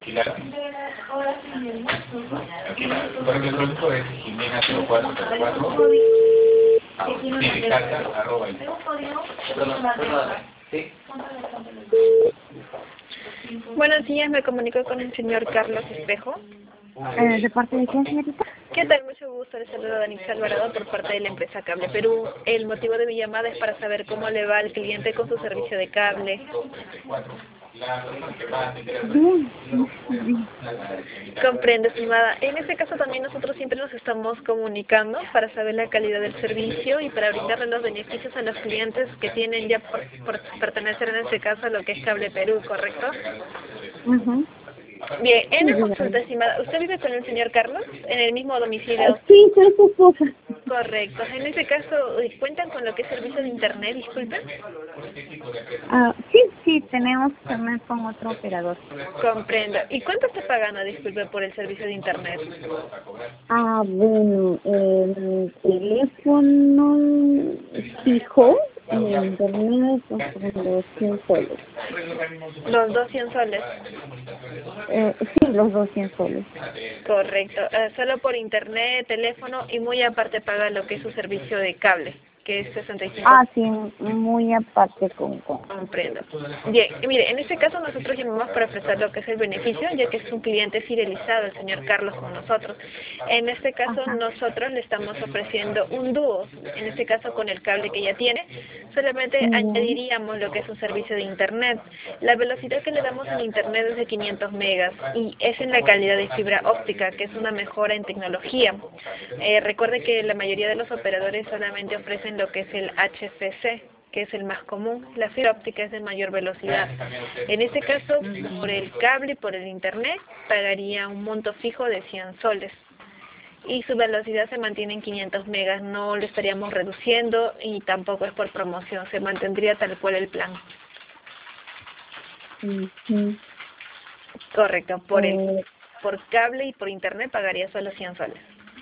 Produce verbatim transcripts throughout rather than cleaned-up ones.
Claro. Aquí la, el correo electrónico es jimena cero cuatro cero cuatro tiene carta arroba el. ¿Sí? Buenos días, me comunico con el señor Carlos Espejo. Eh, ¿De parte de quién, señorita? ¿Qué tal? Mucho gusto, les saluda Danitza Alvarado por parte de la empresa Cable Perú. El motivo de mi llamada es para saber cómo le va al cliente con su servicio de cable. Bien, bien. Comprendo, estimada. En este caso también nosotros siempre nos estamos comunicando para saber la calidad del servicio y para brindarle los beneficios a los clientes que tienen ya por, por pertenecer en este caso a lo que es Cable Perú, ¿correcto? Ujú. Bien, en Sí, la dígame. consulta, estimada, ¿usted vive con el señor Carlos en el mismo Ah, domicilio? sí, soy su esposa. Correcto. En este caso, eh, ¿cuentan con lo que es servicio de internet? Disculpen. Ah, sí, sí, tenemos internet con otro operador. Comprendo. ¿Y cuánto está pagando, disculpe, por el servicio de internet? Ah, bueno, el teléfono fijo y el internet son como los cien soles. Los doscientos soles. Eh, sí, los doscientos soles. Correcto. Eh, solo por internet, teléfono y muy aparte paga lo que es su servicio de cable, que es sesenta y cinco. Ah, sí, muy aparte con... con. Comprendo. Bien, y mire, en este caso nosotros llamamos para ofrecer lo que es el beneficio, ya que es un cliente fidelizado, el señor Carlos, con nosotros. En este caso Ajá. nosotros le estamos ofreciendo un dúo, en este caso con el cable que ya tiene, solamente Bien. añadiríamos lo que es un servicio de internet. La velocidad que le damos en internet es de quinientos megas y es en la calidad de fibra óptica, que es una mejora en tecnología. Eh, recuerde que la mayoría de los operadores solamente ofrecen lo que es el H F C, que es el más común. La fibra óptica es de mayor velocidad. En este caso, por Mm, el cable y por el internet, pagaría un monto fijo de cien soles. Y su velocidad se mantiene en quinientos megas, no lo estaríamos reduciendo y tampoco es por promoción, se mantendría tal cual el plan. ujú. Correcto, por el Eh, por cable y por internet pagaría solo cien soles.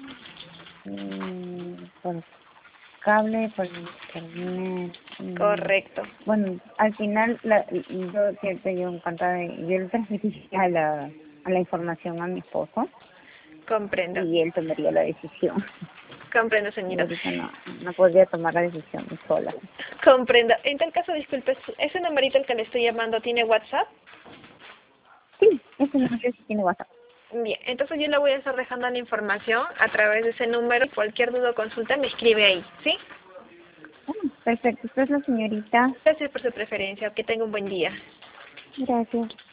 mm, por cable, por internet. mm, Correcto, Bueno, al final, la, yo siempre yo encantada, de- yo le transmitiría la, a la información a mi esposo comprendo, y él tomaría la decisión. comprendo, Yo señora. ahorita no, no podría tomar la decisión sola. Comprendo. En tal caso, disculpe, ¿ese numerito al que le estoy llamando tiene WhatsApp? Sí, ese número sí tiene WhatsApp. Bien, entonces yo le voy a estar dejando la información a través de ese número. Cualquier duda o consulta me escribe ahí, ¿sí? Ah, perfecto, usted es la señorita. Gracias por su preferencia. Que tenga un buen día. Gracias.